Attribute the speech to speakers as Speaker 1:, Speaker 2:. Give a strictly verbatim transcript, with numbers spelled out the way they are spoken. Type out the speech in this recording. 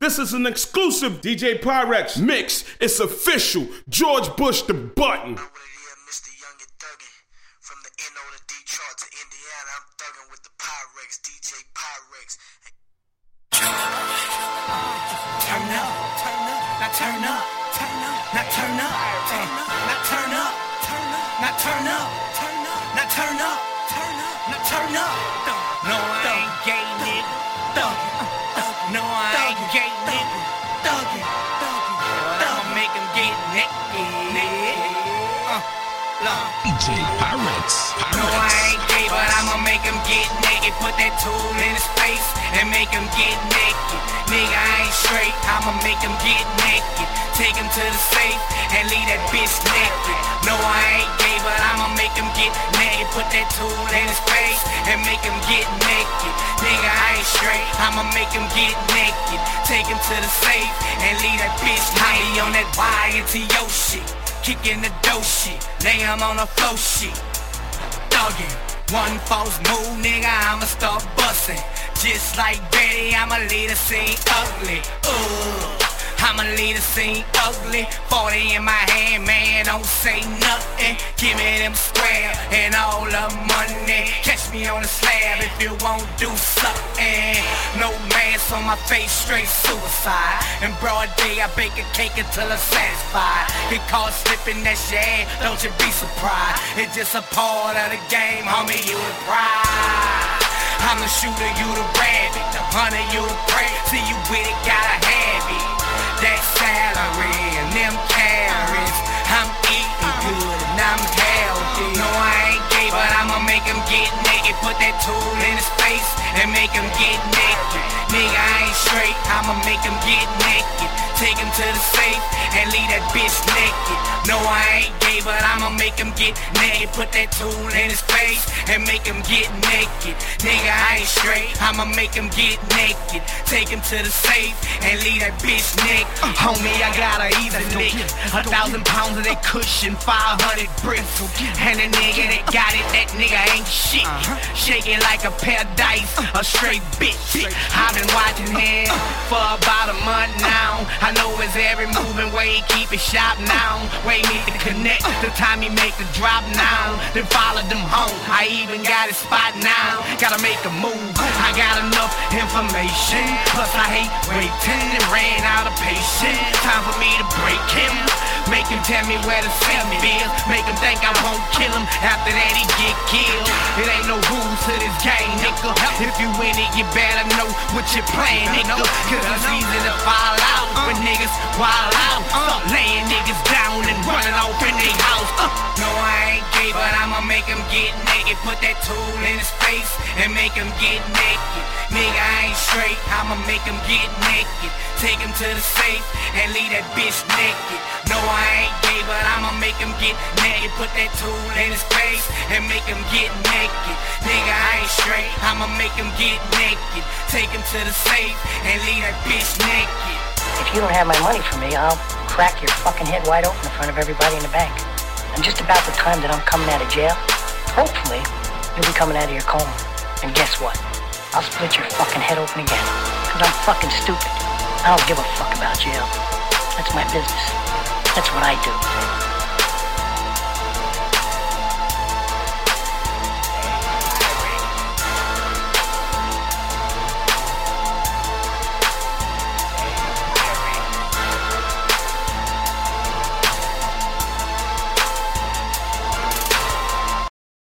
Speaker 1: This is an exclusive D J Pyrex mix. It's official. George Bush the button.
Speaker 2: Mister Young and Thuggin'. From the N O to Detroit to Indiana, I'm thuggin' with the Pyrex, D J Pyrex.
Speaker 3: Turn up, turn up, now turn up, turn up, now turn up, turn up, now turn up, turn up, now turn up, turn up, now turn up, turn up, now turn up. No, I ain't gay, nigga. No, I ain't gay, nigga. Thuggin', thuggin', but I'ma make him get naked. Uh, look.
Speaker 4: D J Pyrex.
Speaker 3: No, I ain't gay, but I'ma make him get naked. Put that tool in his face and make him get naked. Nigga, I ain't straight, I'ma make him get naked. Take him to the safe and leave that bitch naked. No, I ain't gay, but I'ma make him get naked. Put that tool in his face and make him get naked. Nigga, I ain't straight, I'ma make him get naked. Take him to the safe and leave that bitch naked. I be on that Y into your shit, kicking the dough shit, lay him on the flow shit. Thuggin', one false move, nigga, I'ma start bustin'. Just like Betty, I'ma leave the scene ugly. Ooh, I'ma leave the scene ugly. Forty in my hand, man, don't say nothing. Give me them square and all the money. Catch me on the slab if you won't do something. No mask on my face, straight suicide. In broad day, I bake a cake until I'm satisfied. Get caught slipping that shit, don't you be surprised. It's just a part of the game, homie, you the prize. I'm the shooter, you the rabbit, the hunter, you the prey. See you with it, gotta have it. That salary and them carrots. I'm eating good and I'm healthy. No, I ain't gay, but I'ma make him get naked. Put that tool in his face and make him get naked. Nigga, I ain't straight, I'ma make him get naked. Take him to the safe and leave that bitch naked. No, I ain't gay, but I'ma make him get naked. Put that tool in his face and make him get naked. Nigga, I ain't straight, I'ma make him get naked. Take him to the safe and leave that bitch naked. Uh, homie, I got a easy lick. A thousand pounds of that cushion, five hundred bricks. And the nigga that got it, that nigga ain't shit. Shaking like a pair of dice, a straight bitch. I've been watching him for about a month now. I know his every moving way, he keep it sharp now. Way need to connect, the time he make the drop now. Then follow them home, I even got his spot now. Gotta make a move, I got enough information. Plus I hate waiting and ran out of patience. Time for me to break him, make him tell me where to send me bills. Make him think I won't kill him, after that he get killed. It ain't no rules to this game, nigga. If you win it, you better know what you're playing, nigga. Cause it's easy to fall out when niggas wild out. Start laying niggas down and running off in their house. uh. No, I ain't gay, but I'ma make him get naked. Put that tool in his face and make him get naked. Nigga, I ain't straight, I'ma make him get naked. Take him to the safe and leave that bitch naked. No, I ain't gay, but I'ma make him get naked. Put that tool in his face and make him get naked. Nigga, I ain't straight, I'ma make him get naked. Take him to the safe and leave that bitch naked.
Speaker 5: If you don't have my money for me, I'll crack your fucking head wide open in front of everybody in the bank. And just about the time that I'm coming out of jail, hopefully, you'll be coming out of your coma. And guess what? I'll split your fucking head open again. Cause I'm fucking stupid. I don't give a fuck about jail. That's my business. That's what I do.